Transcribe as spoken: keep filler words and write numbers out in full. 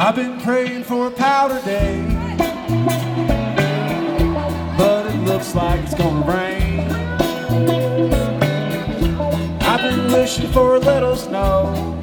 I've been praying for a powder day, but it looks like it's gonna rain. I've been wishing for a little snow,